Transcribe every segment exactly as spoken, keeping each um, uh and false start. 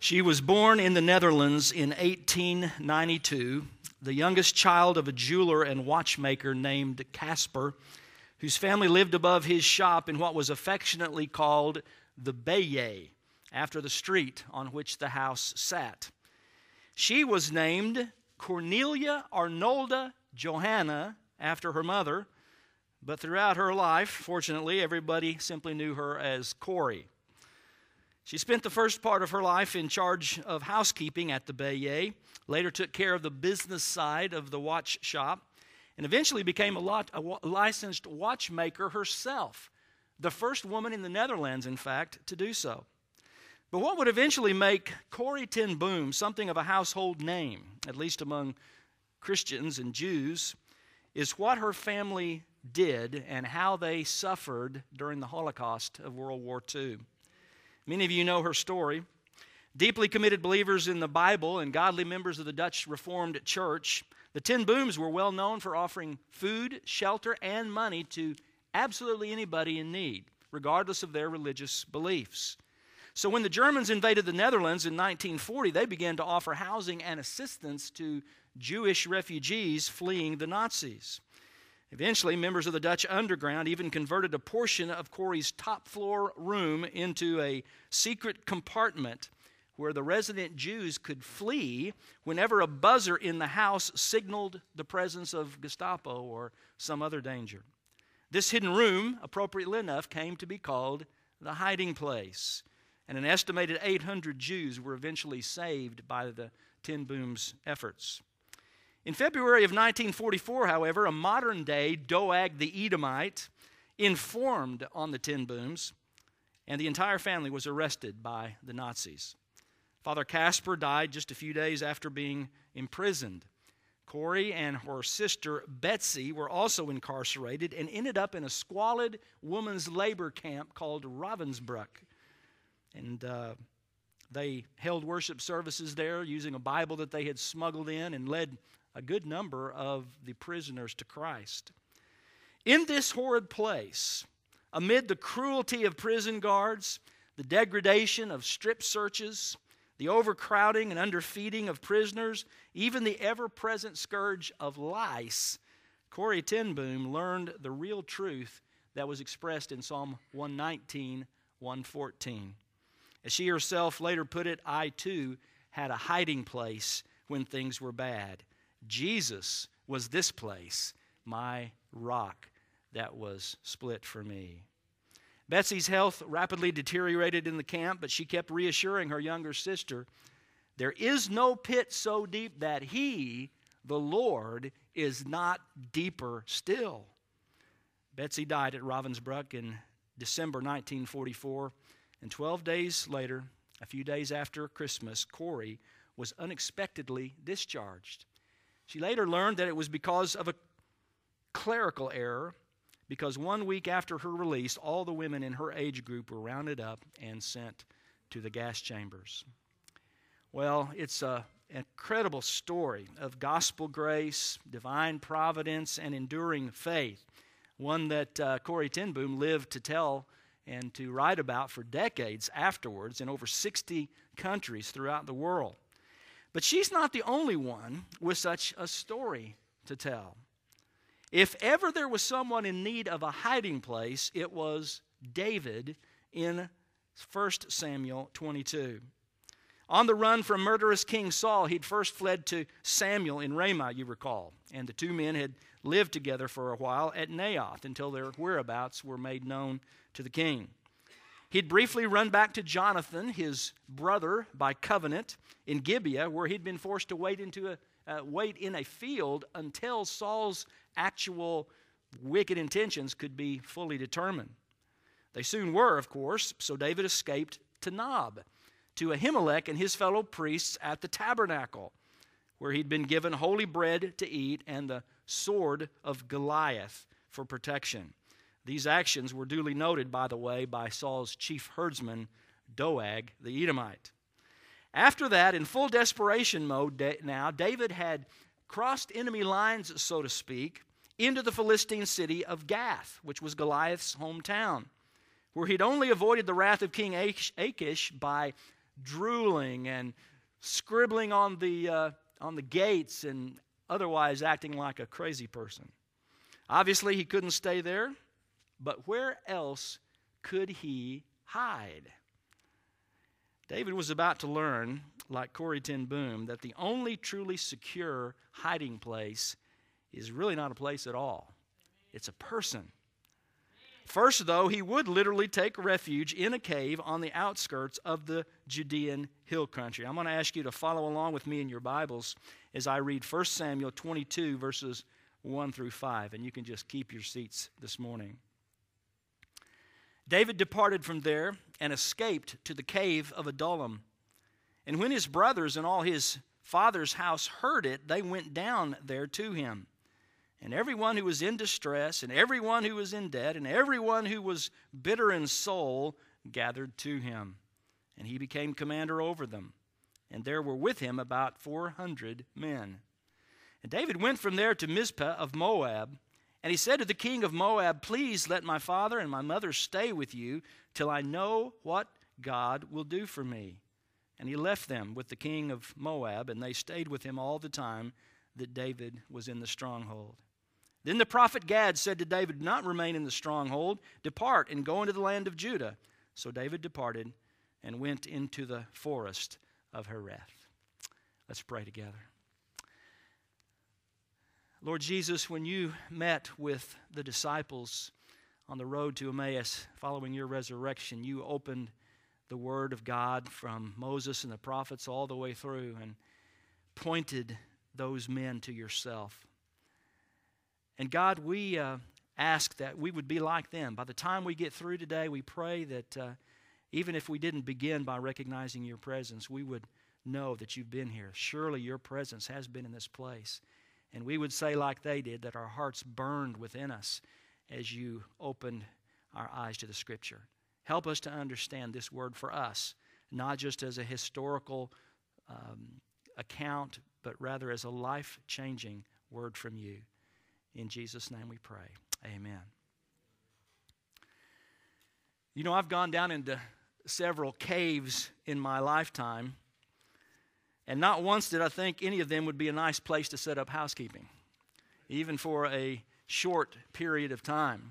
She was born in the Netherlands in eighteen ninety-two, the youngest child of a jeweler and watchmaker named Casper, whose family lived above his shop in what was affectionately called the Beje, after the street on which the house sat. She was named Cornelia Arnolda Johanna after her mother, but throughout her life, fortunately, everybody simply knew her as Corrie. She spent the first part of her life in charge of housekeeping at the Beje, later took care of the business side of the watch shop, and eventually became a, lot, a licensed watchmaker herself, the first woman in the Netherlands, in fact, to do so. But what would eventually make Corrie ten Boom something of a household name, at least among Christians and Jews, is what her family did and how they suffered during the Holocaust of World War Two. Many of you know her story. Deeply committed believers in the Bible and godly members of the Dutch Reformed Church, the Ten Booms were well known for offering food, shelter, and money to absolutely anybody in need, regardless of their religious beliefs. So when the Germans invaded the Netherlands in nineteen forty, they began to offer housing and assistance to Jewish refugees fleeing the Nazis. Eventually, members of the Dutch underground even converted a portion of Corrie's top floor room into a secret compartment where the resident Jews could flee whenever a buzzer in the house signaled the presence of Gestapo or some other danger. This hidden room, appropriately enough, came to be called the hiding place, and an estimated eight hundred Jews were eventually saved by the Ten Booms' efforts. In February of nineteen forty-four, however, a modern-day Doeg the Edomite informed on the Ten Booms, and the entire family was arrested by the Nazis. Father Casper died just a few days after being imprisoned. Corrie and her sister Betsy were also incarcerated and ended up in a squalid women's labor camp called Ravensbrück. And uh, they held worship services there using a Bible that they had smuggled in and led a good number of the prisoners to Christ. In this horrid place, amid the cruelty of prison guards, the degradation of strip searches, the overcrowding and underfeeding of prisoners, even the ever-present scourge of lice, Corrie ten Boom learned the real truth that was expressed in Psalm one nineteen, one fourteen. As she herself later put it, I too had a hiding place when things were bad. Jesus was this place, my rock that was split for me. Betsy's health rapidly deteriorated in the camp, but she kept reassuring her younger sister, there is no pit so deep that He, the Lord, is not deeper still. Betsy died at Ravensbrück in December nineteen forty-four, and twelve days later, a few days after Christmas, Corrie was unexpectedly discharged. She later learned that it was because of a clerical error, because one week after her release, all the women in her age group were rounded up and sent to the gas chambers. Well, it's an incredible story of gospel grace, divine providence, and enduring faith, one that uh, Corrie ten Boom lived to tell and to write about for decades afterwards in over sixty countries throughout the world. But she's not the only one with such a story to tell. If ever there was someone in need of a hiding place, it was David in First Samuel twenty-two. On the run from murderous King Saul, he'd first fled to Samuel in Ramah, you recall, and the two men had lived together for a while at Naioth until their whereabouts were made known to the king. He'd briefly run back to Jonathan, his brother by covenant, in Gibeah, where he'd been forced to wait into a uh, wait in a field until Saul's actual wicked intentions could be fully determined. They soon were, of course, so David escaped to Nob, to Ahimelech and his fellow priests at the tabernacle, where he'd been given holy bread to eat and the sword of Goliath for protection. These actions were duly noted, by the way, by Saul's chief herdsman, Doeg the Edomite. After that, in full desperation mode now, David had crossed enemy lines, so to speak, into the Philistine city of Gath, which was Goliath's hometown, where he'd only avoided the wrath of King Achish by drooling and scribbling on the, uh, on the gates and otherwise acting like a crazy person. Obviously, he couldn't stay there, but where else could he hide? David was about to learn, like Corrie ten Boom, that the only truly secure hiding place is really not a place at all. It's a person. First, though, he would literally take refuge in a cave on the outskirts of the Judean hill country. I'm going to ask you to follow along with me in your Bibles as I read First Samuel twenty-two, verses one through five, and you can just keep your seats this morning. David departed from there and escaped to the cave of Adullam. And when his brothers and all his father's house heard it, they went down there to him. And everyone who was in distress, and everyone who was in debt, and everyone who was bitter in soul gathered to him. And he became commander over them. And there were with him about four hundred men. And David went from there to Mizpah of Moab. And he said to the king of Moab, "Please let my father and my mother stay with you till I know what God will do for me." And he left them with the king of Moab, and they stayed with him all the time that David was in the stronghold. Then the prophet Gad said to David, "Do not remain in the stronghold. Depart and go into the land of Judah." So David departed and went into the forest of Hereth. Let's pray together. Lord Jesus, when you met with the disciples on the road to Emmaus following your resurrection, you opened the Word of God from Moses and the prophets all the way through and pointed those men to yourself. And God, we uh, ask that we would be like them. By the time we get through today, we pray that uh, even if we didn't begin by recognizing your presence, we would know that you've been here. Surely your presence has been in this place. And we would say like they did, that our hearts burned within us as you opened our eyes to the Scripture. Help us to understand this word for us, not just as a historical um, account, but rather as a life-changing word from you. In Jesus' name we pray. Amen. You know, I've gone down into several caves in my lifetime, and not once did I think any of them would be a nice place to set up housekeeping, even for a short period of time.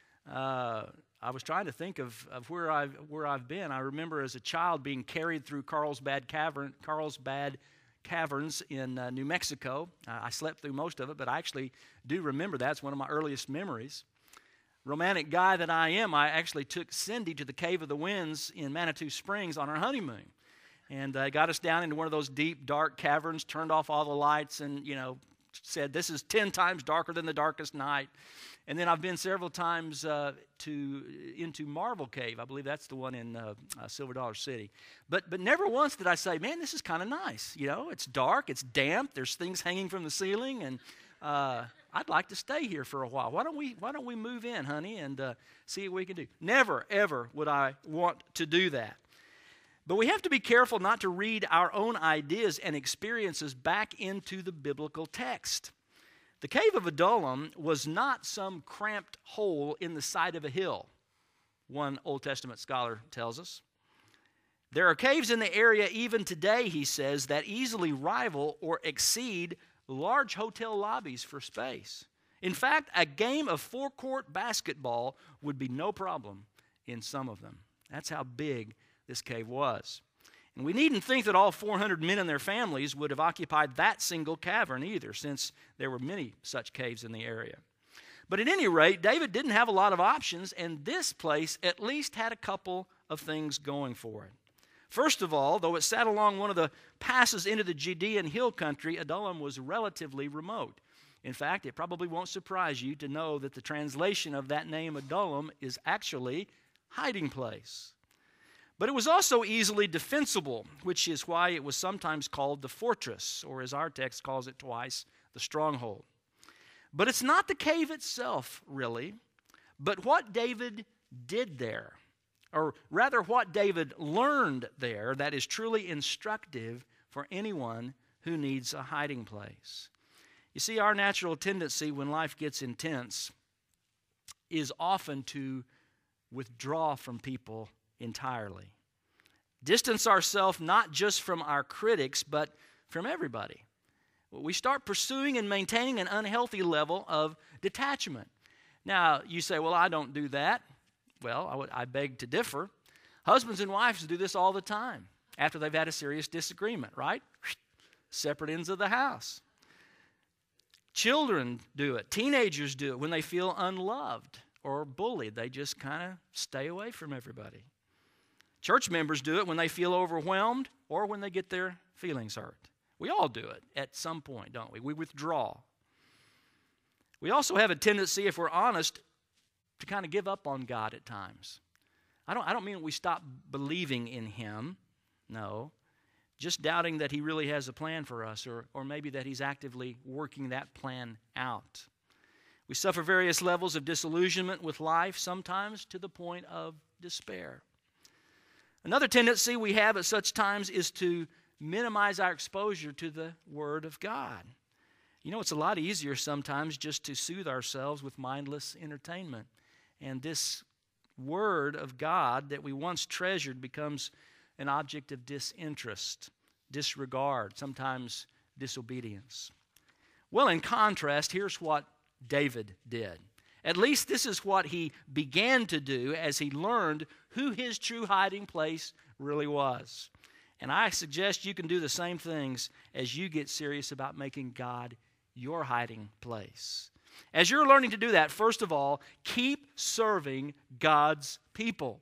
Uh, I was trying to think of, of where I've where I've been. I remember as a child being carried through Carlsbad Cavern, Carlsbad Caverns in uh, New Mexico. Uh, I slept through most of it, but I actually do remember that. It's one of my earliest memories. Romantic guy that I am, I actually took Cindy to the Cave of the Winds in Manitou Springs on our honeymoon. And uh, got us down into one of those deep, dark caverns, turned off all the lights, and, you know, said, "This is ten times darker than the darkest night." And then I've been several times uh, to into Marvel Cave. I believe that's the one in uh, uh, Silver Dollar City. But but never once did I say, "Man, this is kind of nice." You know, it's dark, it's damp, there's things hanging from the ceiling, and uh, I'd like to stay here for a while. Why don't we Why don't we move in, honey, and uh, see what we can do? Never, ever would I want to do that. But we have to be careful not to read our own ideas and experiences back into the biblical text. The Cave of Adullam was not some cramped hole in the side of a hill, one Old Testament scholar tells us. There are caves in the area even today, he says, that easily rival or exceed large hotel lobbies for space. In fact, a game of four-court basketball would be no problem in some of them. That's how big this cave was. And we needn't think that all four hundred men and their families would have occupied that single cavern either, since there were many such caves in the area. But at any rate, David didn't have a lot of options, and this place at least had a couple of things going for it. First of all, though it sat along one of the passes into the Judean hill country, Adullam was relatively remote. In fact, it probably won't surprise you to know that the translation of that name Adullam is actually hiding place. But it was also easily defensible, which is why it was sometimes called the fortress, or as our text calls it twice, the stronghold. But it's not the cave itself, really, but what David did there, or rather what David learned there, that is truly instructive for anyone who needs a hiding place. You see, our natural tendency when life gets intense is often to withdraw from people entirely. Distance ourselves not just from our critics, but from everybody. We start pursuing and maintaining an unhealthy level of detachment. Now, you say, well, I don't do that. Well, I, would, I beg to differ. Husbands and wives do this all the time after they've had a serious disagreement, right? Separate ends of the house. Children do it. Teenagers do it when they feel unloved or bullied. They just kind of stay away from everybody. Church members do it when they feel overwhelmed or when they get their feelings hurt. We all do it at some point, don't we? We withdraw. We also have a tendency, if we're honest, to kind of give up on God at times. I don't, I don't mean we stop believing in Him. No. Just doubting that He really has a plan for us, or, or maybe that He's actively working that plan out. We suffer various levels of disillusionment with life, sometimes to the point of despair. Another tendency we have at such times is to minimize our exposure to the Word of God. You know, it's a lot easier sometimes just to soothe ourselves with mindless entertainment. And this Word of God that we once treasured becomes an object of disinterest, disregard, sometimes disobedience. Well, in contrast, here's what David did. At least this is what he began to do as he learned who his true hiding place really was. And I suggest you can do the same things as you get serious about making God your hiding place. As you're learning to do that, first of all, keep serving God's people.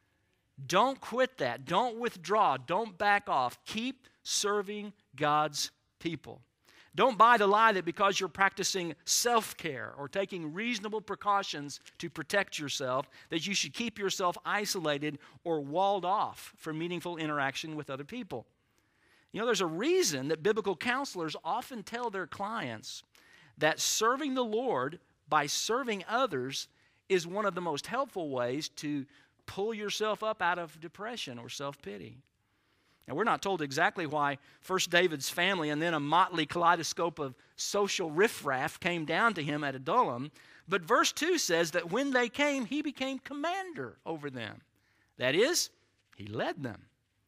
Don't quit that. Don't withdraw. Don't back off. Keep serving God's people. Don't buy the lie that because you're practicing self-care or taking reasonable precautions to protect yourself, that you should keep yourself isolated or walled off from meaningful interaction with other people. You know, there's a reason that biblical counselors often tell their clients that serving the Lord by serving others is one of the most helpful ways to pull yourself up out of depression or self-pity. Now, we're not told exactly why first David's family and then a motley kaleidoscope of social riffraff came down to him at Adullam, but verse two says that when they came, he became commander over them. That is, he led them.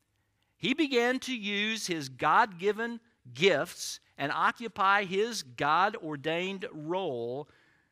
He began to use his God-given gifts and occupy his God-ordained role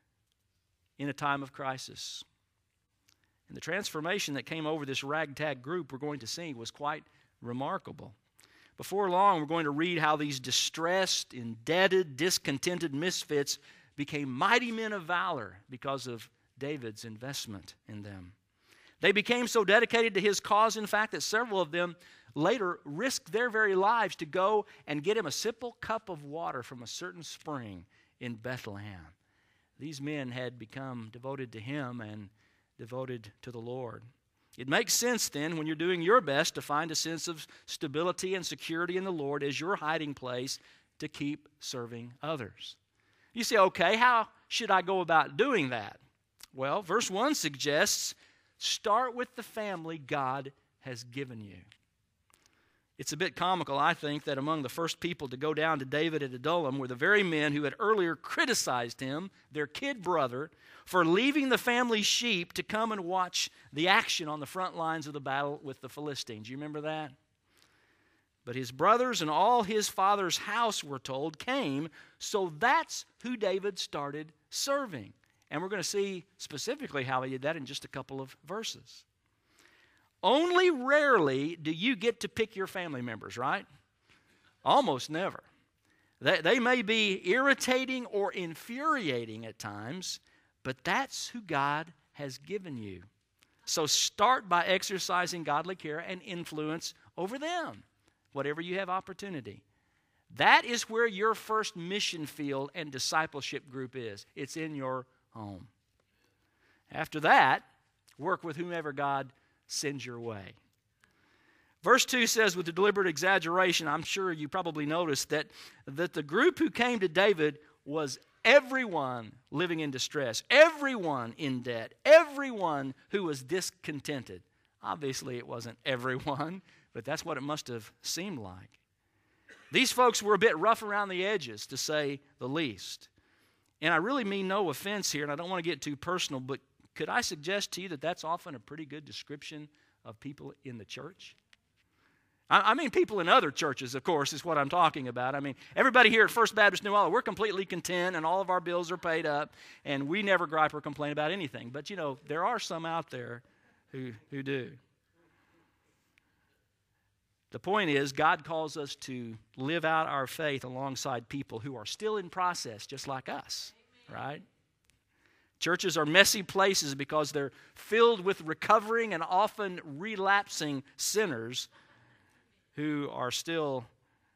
in a time of crisis. And the transformation that came over this ragtag group we're going to see was quite remarkable. Before long, we're going to read how these distressed, indebted, discontented misfits became mighty men of valor because of David's investment in them. They became so dedicated to his cause, in fact, that several of them later risked their very lives to go and get him a simple cup of water from a certain spring in Bethlehem. These men had become devoted to him and devoted to the Lord. It makes sense then, when you're doing your best, to find a sense of stability and security in the Lord as your hiding place to keep serving others. You say, okay, how should I go about doing that? Well, verse one suggests, start with the family God has given you. It's a bit comical, I think, that among the first people to go down to David at Adullam were the very men who had earlier criticized him, their kid brother, for leaving the family sheep to come and watch the action on the front lines of the battle with the Philistines. You remember that? But his brothers and all his father's house, we're told, came, so that's who David started serving. And we're going to see specifically how he did that in just a couple of verses. Only rarely do you get to pick your family members, right? Almost never. They, they may be irritating or infuriating at times, but that's who God has given you. So start by exercising godly care and influence over them, whatever you have opportunity. That is where your first mission field and discipleship group is. It's in your home. After that, work with whomever God sends your way. Verse two says, with a deliberate exaggeration, I'm sure you probably noticed that, that the group who came to David was everyone living in distress, everyone in debt, everyone who was discontented. Obviously, it wasn't everyone, but that's what it must have seemed like. These folks were a bit rough around the edges, to say the least. And I really mean no offense here, and I don't want to get too personal, but could I suggest to you that that's often a pretty good description of people in the church? I, I mean people in other churches, of course, is what I'm talking about. I mean, everybody here at First Baptist New Orleans, we're completely content and all of our bills are paid up and we never gripe or complain about anything. But, you know, there are some out there who, who do. The point is, God calls us to live out our faith alongside people who are still in process, just like us, right? Churches are messy places because they're filled with recovering and often relapsing sinners who are still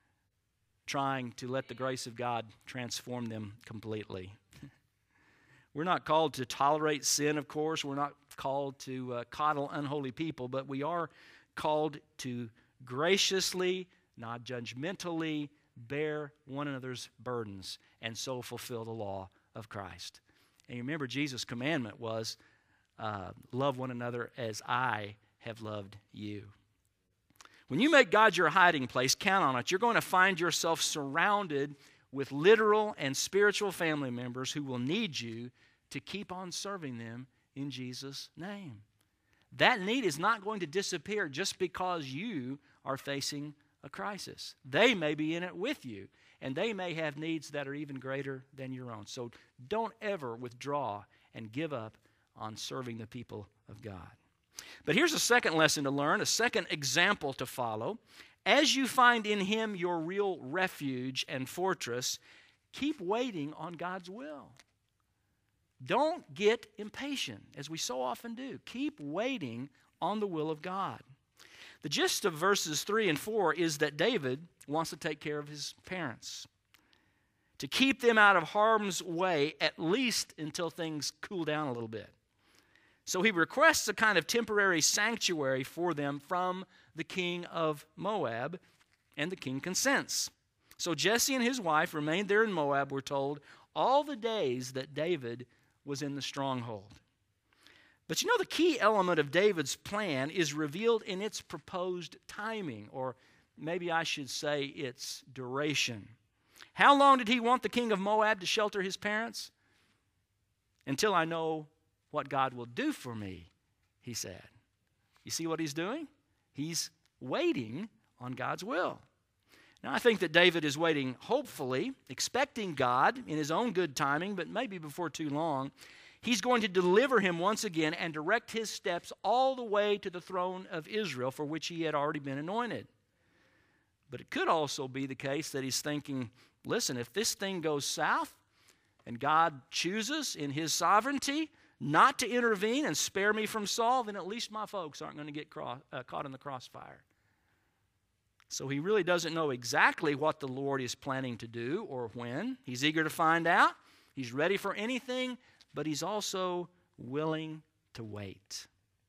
trying to let the grace of God transform them completely. We're not called to tolerate sin, of course. We're not called to uh, coddle unholy people, but we are called to graciously, not judgmentally, bear one another's burdens and so fulfill the law of Christ. And you remember Jesus' commandment was, uh, love one another as I have loved you. When you make God your hiding place, count on it. You're going to find yourself surrounded with literal and spiritual family members who will need you to keep on serving them in Jesus' name. That need is not going to disappear just because you are facing a crisis. They may be in it with you, and they may have needs that are even greater than your own. So don't ever withdraw and give up on serving the people of God. But here's a second lesson to learn, a second example to follow. As you find in Him your real refuge and fortress, keep waiting on God's will. Don't get impatient, as we so often do. Keep waiting on the will of God. The gist of verses three and four is that David wants to take care of his parents, to keep them out of harm's way, at least until things cool down a little bit. So he requests a kind of temporary sanctuary for them from the king of Moab, and the king consents. So Jesse and his wife remained there in Moab, we're told, all the days that David was in the stronghold. But you know, the key element of David's plan is revealed in its proposed timing, or maybe I should say its duration. How long did he want the king of Moab to shelter his parents? Until I know what God will do for me, he said. You see what he's doing? He's waiting on God's will. Now, I think that David is waiting, hopefully, expecting God in his own good timing, but maybe before too long, he's going to deliver him once again and direct his steps all the way to the throne of Israel, for which he had already been anointed. But it could also be the case that he's thinking, listen, if this thing goes south and God chooses in his sovereignty not to intervene and spare me from Saul, then at least my folks aren't going to get cross, uh, caught in the crossfire. So he really doesn't know exactly what the Lord is planning to do or when. He's eager to find out. He's ready for anything, but he's also willing to wait.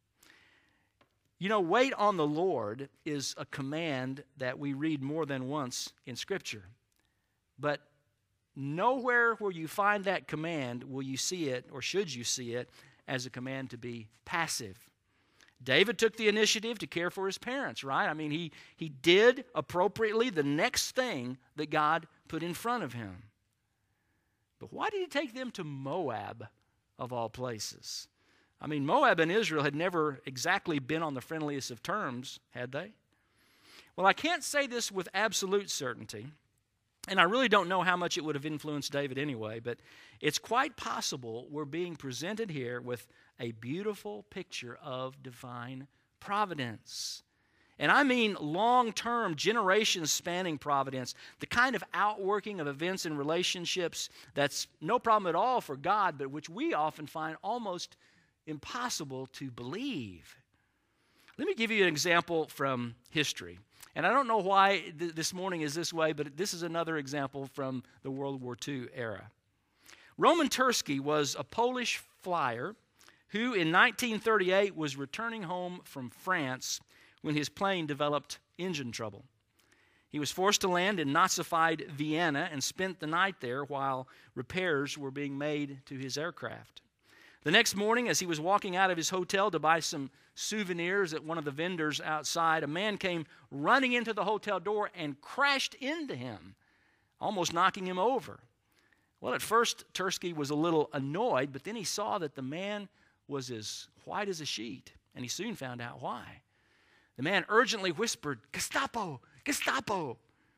You know, wait on the Lord is a command that we read more than once in Scripture. But nowhere where you find that command will you see it, or should you see it, as a command to be passive. David took the initiative to care for his parents, right? I mean, he, he did appropriately the next thing that God put in front of him. But why did he take them to Moab, of all places? I mean, Moab and Israel had never exactly been on the friendliest of terms, had they? Well, I can't say this with absolute certainty, and I really don't know how much it would have influenced David anyway, but it's quite possible we're being presented here with a beautiful picture of divine providence. And I mean long-term, generations-spanning providence, the kind of outworking of events and relationships that's no problem at all for God, but which we often find almost impossible to believe. Let me give you an example from history. And I don't know why th- this morning is this way, but this is another example from the World War Two era. Roman Tursky was a Polish flyer who in nineteen thirty-eight was returning home from France when his plane developed engine trouble. He was forced to land in Nazified Vienna and spent the night there while repairs were being made to his aircraft. The next morning, as he was walking out of his hotel to buy some souvenirs at one of the vendors outside, a man came running into the hotel door and crashed into him, almost knocking him over. Well, at first, Tursky was a little annoyed, but then he saw that the man was as white as a sheet, and he soon found out why. The man urgently whispered, "Gestapo! Gestapo!"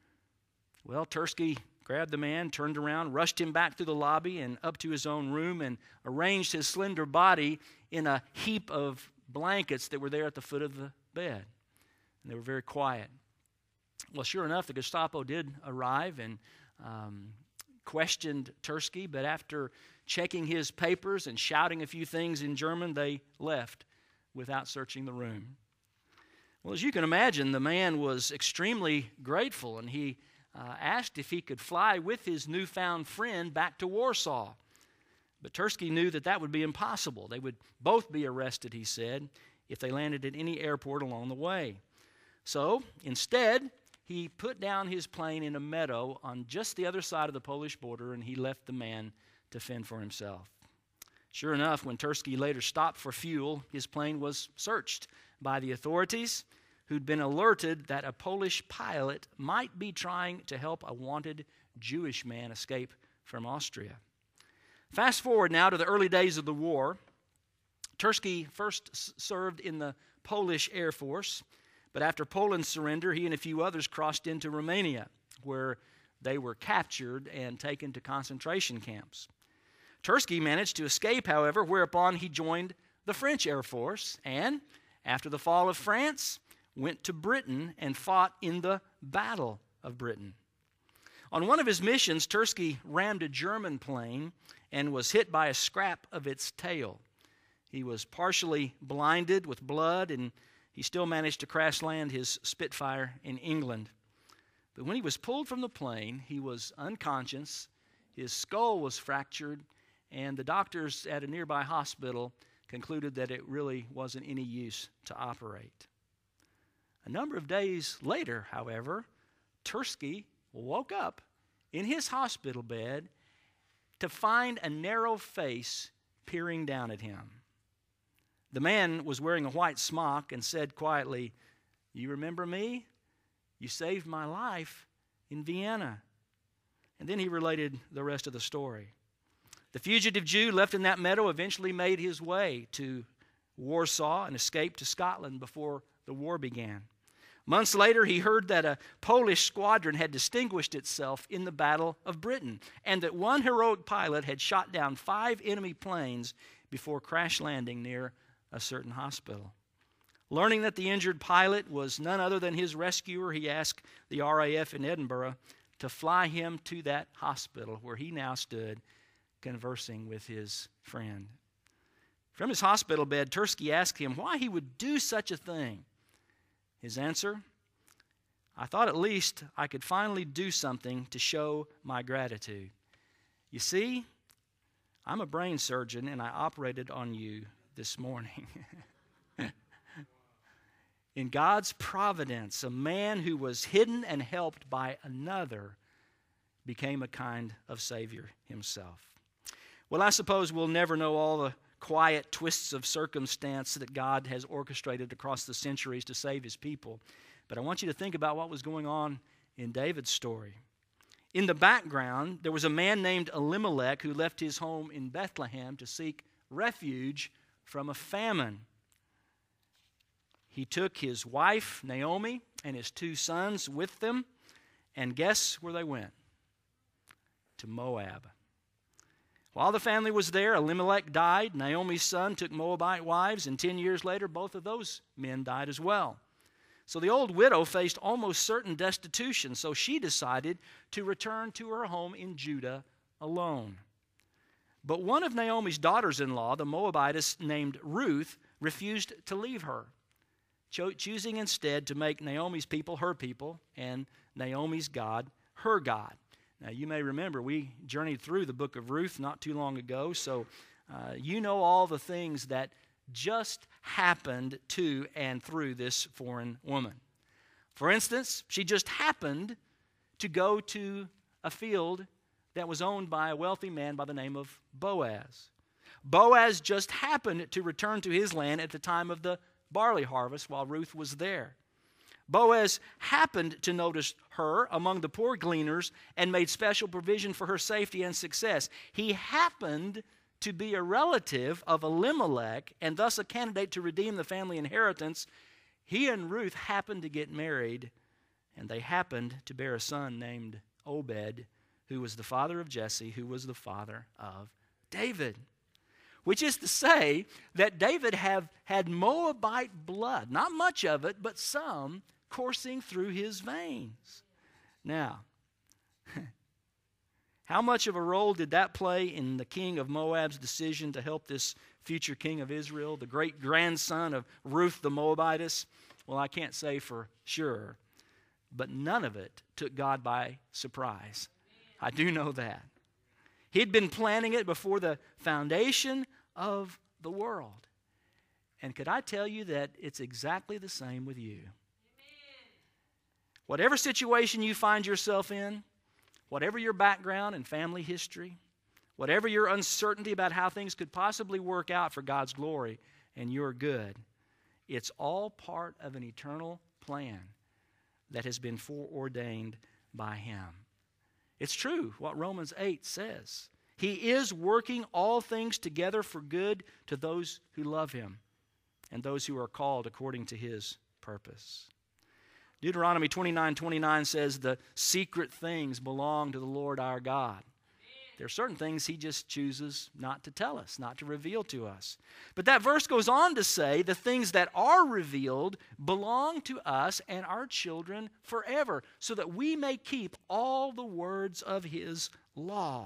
Well, Tursky grabbed the man, turned around, rushed him back through the lobby and up to his own room and arranged his slender body in a heap of blankets that were there at the foot of the bed. And they were very quiet. Well, sure enough, the Gestapo did arrive and um, questioned Tursky, but after checking his papers and shouting a few things in German, they left without searching the room. Well, as you can imagine, the man was extremely grateful, and he uh, asked if he could fly with his newfound friend back to Warsaw. But Tursky knew that that would be impossible. They would both be arrested, he said, if they landed at any airport along the way. So, instead, he put down his plane in a meadow on just the other side of the Polish border, and he left the man to fend for himself. Sure enough, when Tursky later stopped for fuel, his plane was searched by the authorities, who'd been alerted that a Polish pilot might be trying to help a wanted Jewish man escape from Austria. Fast forward now to the early days of the war. Tursky first s- served in the Polish Air Force, but after Poland's surrender, he and a few others crossed into Romania, where they were captured and taken to concentration camps. Tursky managed to escape, however, whereupon he joined the French Air Force and, after the fall of France, went to Britain and fought in the Battle of Britain. On one of his missions, Tursky rammed a German plane and was hit by a scrap of its tail. He was partially blinded with blood, and he still managed to crash land his Spitfire in England. But when he was pulled from the plane, he was unconscious, his skull was fractured, and the doctors at a nearby hospital concluded that it really wasn't any use to operate. A number of days later, however, Tursky woke up in his hospital bed to find a narrow face peering down at him. The man was wearing a white smock and said quietly, "You remember me? You saved my life in Vienna." And then he related the rest of the story. The fugitive Jew left in that meadow eventually made his way to Warsaw and escaped to Scotland before the war began. Months later, he heard that a Polish squadron had distinguished itself in the Battle of Britain, and that one heroic pilot had shot down five enemy planes before crash landing near a certain hospital. Learning that the injured pilot was none other than his rescuer, he asked the R A F in Edinburgh to fly him to that hospital where he now stood conversing with his friend. From his hospital bed, Tursky asked him why he would do such a thing. His answer, "I thought at least I could finally do something to show my gratitude. You see, I'm a brain surgeon and I operated on you this morning." In God's providence, a man who was hidden and helped by another became a kind of Savior himself. Well, I suppose we'll never know all the quiet twists of circumstance that God has orchestrated across the centuries to save his people. But I want you to think about what was going on in David's story. In the background, there was a man named Elimelech who left his home in Bethlehem to seek refuge from a famine. He took his wife, Naomi, and his two sons with them, and guess where they went? To Moab. While the family was there, Elimelech died. Naomi's son took Moabite wives, and ten years later, both of those men died as well. So the old widow faced almost certain destitution, so she decided to return to her home in Judah alone. But one of Naomi's daughters-in-law, the Moabitess named Ruth, refused to leave her, cho- choosing instead to make Naomi's people her people and Naomi's God her God. Now, you may remember we journeyed through the book of Ruth not too long ago, so uh, you know all the things that just happened to and through this foreign woman. For instance, she just happened to go to a field that was owned by a wealthy man by the name of Boaz. Boaz just happened to return to his land at the time of the barley harvest while Ruth was there. Boaz happened to notice her among the poor gleaners and made special provision for her safety and success. He happened to be a relative of Elimelech and thus a candidate to redeem the family inheritance. he and Ruth happened to get married, and they happened to bear a son named Obed, who was the father of Jesse, who was the father of David. Which is to say that David have had Moabite blood, not much of it, but some coursing through his veins. Now, how much of a role did that play in the king of Moab's decision to help this future king of Israel, the great-grandson of Ruth the Moabitess? Well, I can't say for sure, but none of it took God by surprise. I do know that. He'd been planning it before the foundation of the world. And could I tell you that it's exactly the same with you? Amen. Whatever situation you find yourself in, whatever your background and family history, whatever your uncertainty about how things could possibly work out for God's glory and your good, it's all part of an eternal plan that has been foreordained by Him. It's true what Romans eight says. He is working all things together for good to those who love Him and those who are called according to His purpose. Deuteronomy twenty-nine twenty-nine says the secret things belong to the Lord our God. There are certain things He just chooses not to tell us, not to reveal to us. But that verse goes on to say the things that are revealed belong to us and our children forever, so that we may keep all the words of His law.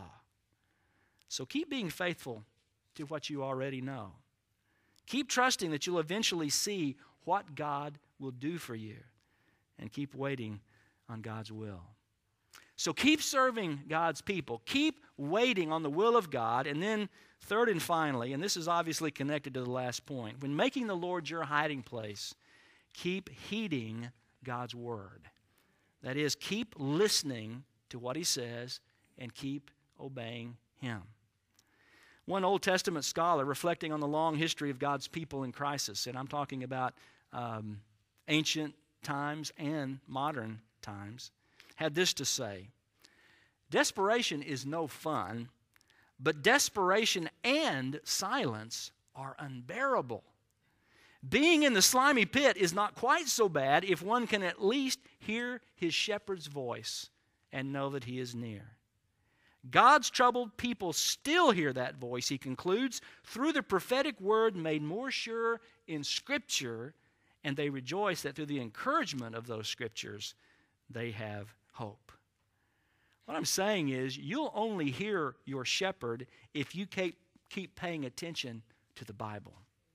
So keep being faithful to what you already know. Keep trusting that you'll eventually see what God will do for you, and keep waiting on God's will. So keep serving God's people. Keep waiting on the will of God. And then third and finally, and this is obviously connected to the last point, when making the Lord your hiding place, keep heeding God's word. That is, keep listening to what He says and keep obeying Him. One Old Testament scholar, reflecting on the long history of God's people in crisis, and I'm talking about um, ancient times and modern times, had this to say: desperation is no fun, but desperation and silence are unbearable. Being in the slimy pit is not quite so bad if one can at least hear His shepherd's voice and know that He is near. God's troubled people still hear that voice, he concludes, through the prophetic word made more sure in Scripture, and they rejoice that through the encouragement of those Scriptures, they have hope. What I'm saying is, you'll only hear your shepherd if you keep, keep paying attention to the Bible.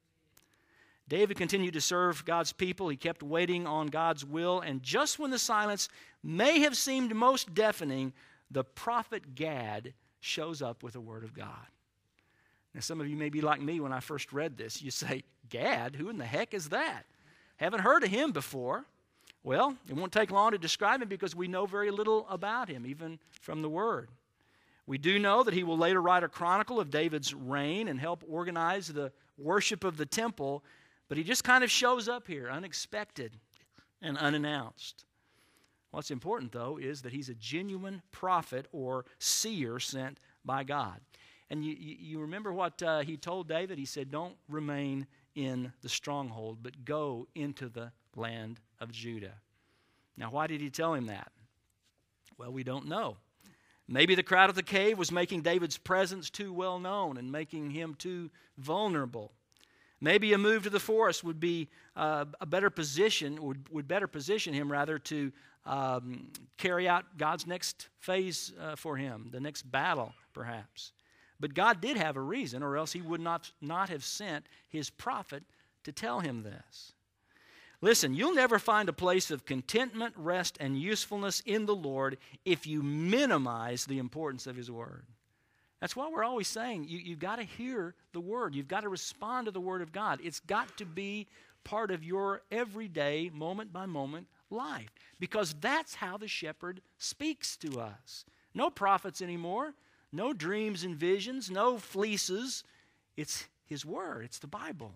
David continued to serve God's people. He kept waiting on God's will, and just when the silence may have seemed most deafening, the prophet Gad shows up with the word of God. Now, some of you may be like me when I first read this. You say, Gad? Who in the heck is that? Haven't heard of him before. Well, it won't take long to describe him because we know very little about him, even from the Word. We do know that he will later write a chronicle of David's reign and help organize the worship of the temple, but he just kind of shows up here, unexpected and unannounced. What's important, though, is that he's a genuine prophet or seer sent by God. And you, you, you remember what uh, he told David? He said, don't remain in the stronghold, but go into the land of Judah. Now, why did he tell him that? Well, we don't know. Maybe the crowd at the cave was making David's presence too well known and making him too vulnerable. Maybe a move to the forest would be uh, a better position, would, would better position him rather to um, carry out God's next phase uh, for him, the next battle perhaps. But God did have a reason, or else he would not, not have sent his prophet to tell him this. Listen, you'll never find a place of contentment, rest, and usefulness in the Lord if you minimize the importance of His Word. That's why we're always saying you, you've got to hear the Word. You've got to respond to the Word of God. It's got to be part of your everyday, moment-by-moment life, because that's how the shepherd speaks to us. No prophets anymore, no dreams and visions, no fleeces. It's His Word. It's the Bible.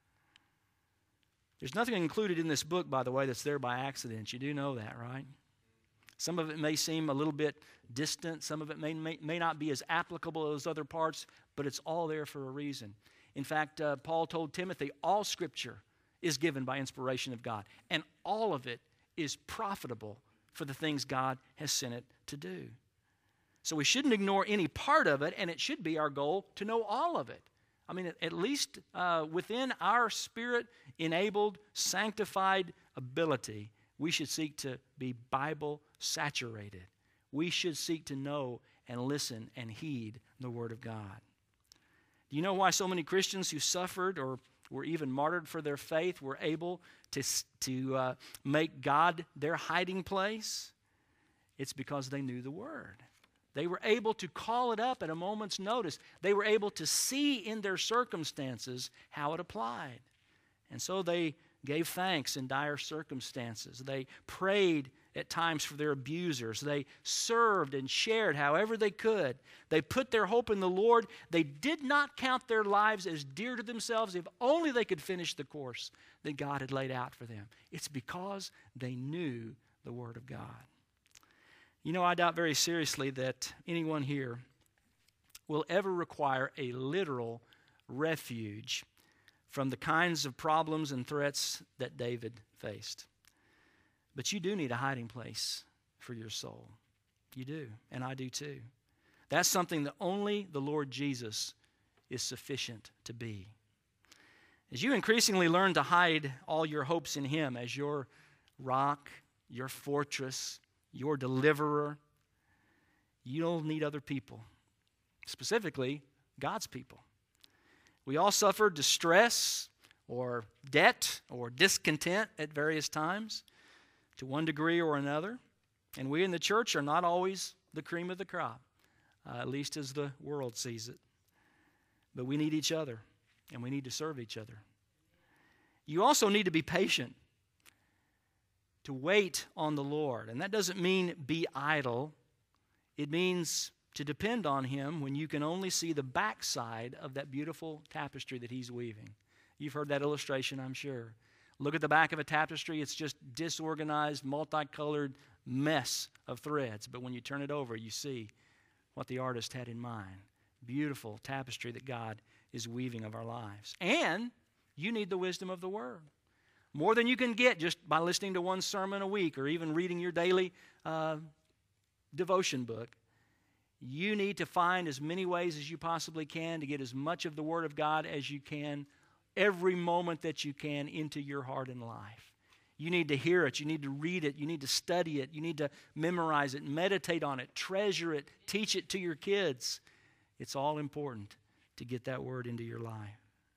There's nothing included in this book, by the way, that's there by accident. You do know that, right? Some of it may seem a little bit distant. Some of it may, may, may not be as applicable as other parts, but it's all there for a reason. In fact, uh, Paul told Timothy, all Scripture is given by inspiration of God, and all of it is profitable for the things God has sent it to do. So we shouldn't ignore any part of it, and it should be our goal to know all of it. I mean, at least uh, within our Spirit-enabled, sanctified ability, we should seek to be Bible-saturated. We should seek to know and listen and heed the Word of God. Do you know why so many Christians who suffered or were even martyred for their faith were able to, to uh, make God their hiding place? It's because they knew the Word. They were able to call it up at a moment's notice. They were able to see in their circumstances how it applied. And so they gave thanks in dire circumstances. They prayed at times for their abusers. They served and shared however they could. They put their hope in the Lord. They did not count their lives as dear to themselves if only they could finish the course that God had laid out for them. It's because they knew the Word of God. You know, I doubt very seriously that anyone here will ever require a literal refuge from the kinds of problems and threats that David faced. But you do need a hiding place for your soul. You do, and I do too. That's something that only the Lord Jesus is sufficient to be. As you increasingly learn to hide all your hopes in Him as your rock, your fortress, your deliverer, you'll need other people, specifically God's people. We all suffer distress or debt or discontent at various times to one degree or another, and we in the church are not always the cream of the crop, uh, at least as the world sees it. But we need each other, and we need to serve each other. You also need to be patient, to wait on the Lord. And that doesn't mean be idle. It means to depend on Him when you can only see the backside of that beautiful tapestry that He's weaving. You've heard that illustration, I'm sure. Look at the back of a tapestry. It's just disorganized, multicolored mess of threads. But when you turn it over, you see what the artist had in mind. Beautiful tapestry that God is weaving of our lives. And you need the wisdom of the Word. More than you can get just by listening to one sermon a week or even reading your daily uh, devotion book. You need to find as many ways as you possibly can to get as much of the Word of God as you can, every moment that you can, into your heart and life. You need to hear it. You need to read it. You need to study it. You need to memorize it, meditate on it, treasure it, teach it to your kids. It's all important to get that Word into your life.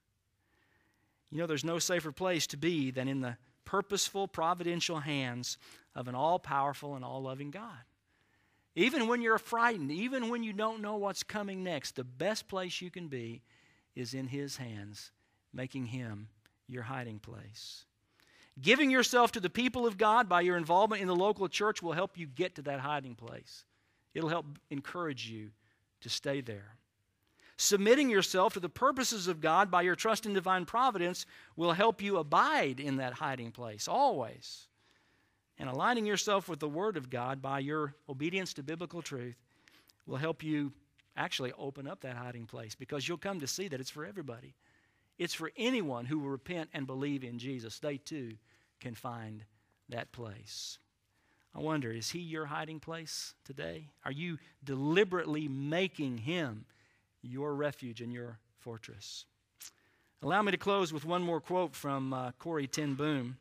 You know, there's no safer place to be than in the purposeful, providential hands of an all-powerful and all-loving God. Even when you're frightened, even when you don't know what's coming next, the best place you can be is in His hands, making Him your hiding place. Giving yourself to the people of God by your involvement in the local church will help you get to that hiding place. It'll help encourage you to stay there. Submitting yourself to the purposes of God by your trust in divine providence will help you abide in that hiding place, always. And aligning yourself with the Word of God by your obedience to biblical truth will help you actually open up that hiding place, because you'll come to see that it's for everybody. It's for anyone who will repent and believe in Jesus. They too can find that place. I wonder, is He your hiding place today? Are you deliberately making Him your refuge and your fortress? Allow me to close with one more quote from uh, Corrie ten Boom.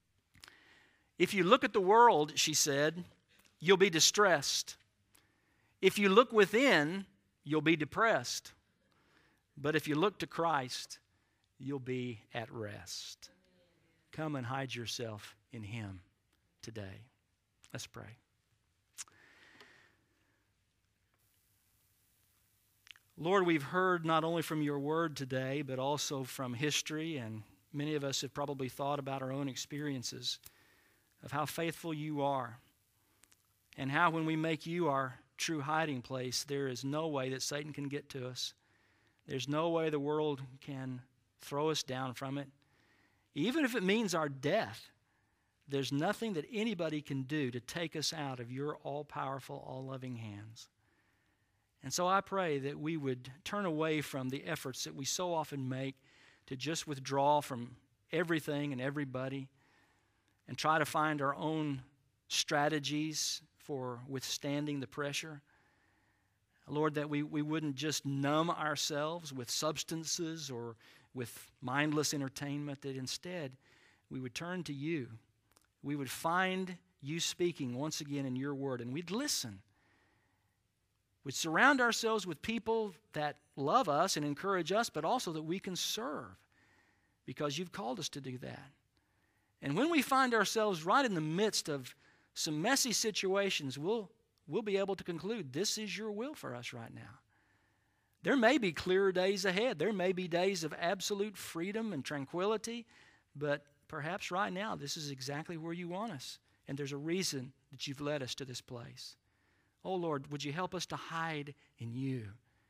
If you look at the world, she said, you'll be distressed. If you look within, you'll be depressed. But if you look to Christ, you'll be at rest. Come and hide yourself in Him today. Let's pray. Lord, we've heard not only from your word today, but also from history, and many of us have probably thought about our own experiences of how faithful you are, and how when we make you our true hiding place, there is no way that Satan can get to us. There's no way the world can throw us down from it. Even if it means our death, there's nothing that anybody can do to take us out of your all-powerful, all-loving hands. And so I pray that we would turn away from the efforts that we so often make to just withdraw from everything and everybody and try to find our own strategies for withstanding the pressure. Lord, that we, we wouldn't just numb ourselves with substances or with mindless entertainment, that instead we would turn to you. We would find you speaking once again in your word, and we'd listen. We'd surround ourselves with people that love us and encourage us, but also that we can serve, because you've called us to do that. And when we find ourselves right in the midst of some messy situations, we'll, we'll be able to conclude this is your will for us right now. There may be clearer days ahead. There may be days of absolute freedom and tranquility, but perhaps right now this is exactly where you want us, and there's a reason that you've led us to this place. Oh Lord, would you help us to hide in you?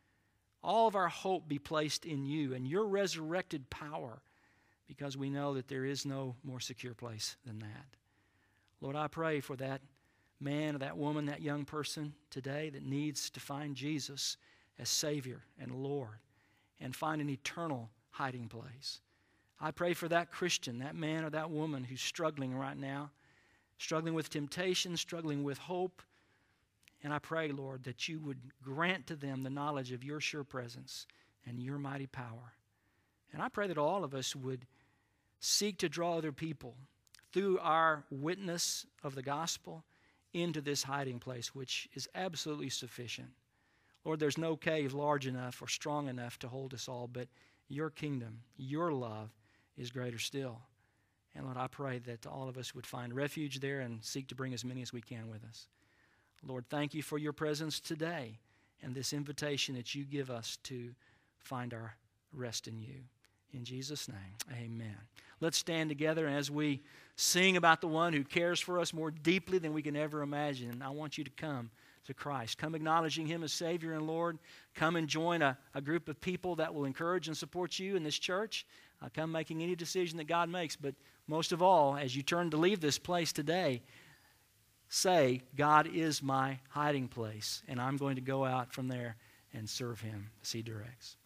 All of our hope be placed in you and your resurrected power, because we know that there is no more secure place than that. Lord, I pray for that man or that woman, that young person today that needs to find Jesus as Savior and Lord and find an eternal hiding place. I pray for that Christian, that man or that woman who's struggling right now, struggling with temptation, struggling with hope. And I pray, Lord, that you would grant to them the knowledge of your sure presence and your mighty power. And I pray that all of us would seek to draw other people through our witness of the gospel into this hiding place, which is absolutely sufficient. Lord, there's no cave large enough or strong enough to hold us all, but your kingdom, your love is greater still. And Lord, I pray that all of us would find refuge there and seek to bring as many as we can with us. Lord, thank you for your presence today and this invitation that you give us to find our rest in you. In Jesus' name, amen. Let's stand together as we sing about the one who cares for us more deeply than we can ever imagine. I want you to come to Christ. Come acknowledging him as Savior and Lord. Come and join a, a group of people that will encourage and support you in this church. Uh, come making any decision that God makes. But most of all, as you turn to leave this place today, say, God is my hiding place, and I'm going to go out from there and serve him as he directs.